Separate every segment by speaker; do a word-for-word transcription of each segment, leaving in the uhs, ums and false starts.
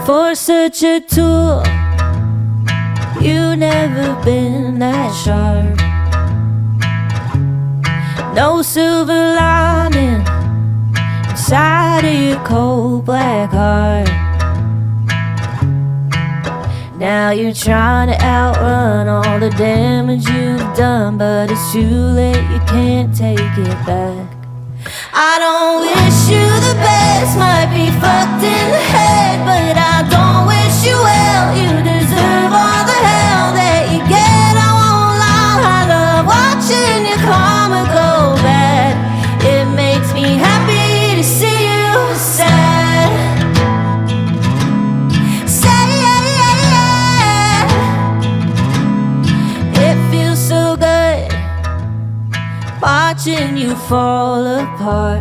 Speaker 1: for such a tool. You never been that sharp. No silver lining inside of your cold black heart. Now you're trying to outrun all the damage you've done, but it's too late, you can't take it back. I don't wish you the best, might be fucked in the head, but I don't wish you well. You deserve all the hell that you get, I won't lie. I love watching your karma go bad. It makes me happy to see you sad. Sad. It feels so good watching you fall apart,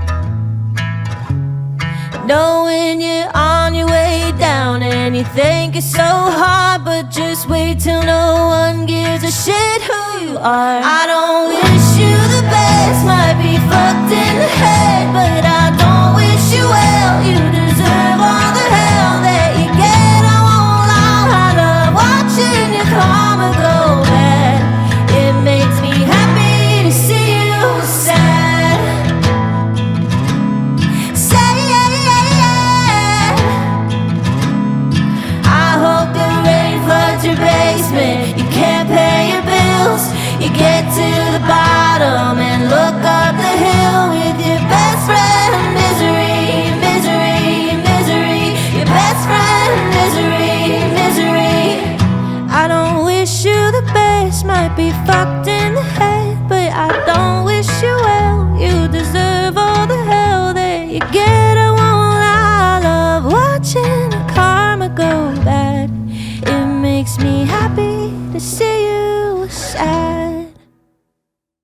Speaker 1: knowing you're on your way down and you think it's so hard, but just wait till no one gives a shit who you are. I don't wish you the best, might be fucked in the head, but I don't wish you well. You deserve all the hell that you get, I won't lie. I love watching your karma go bad. It makes me happy to see you sad. Sad. I hope the rain floods your basement, you can't pay your bills. You get to the bottom and look up the hill with your best friend. Misery, misery, misery. Your best friend. Misery, misery. I don't wish you the best, might be fucked in the head, but I don't wish you well. You deserve all the hell that you get, I won't lie. I love watching the karma go bad. It makes me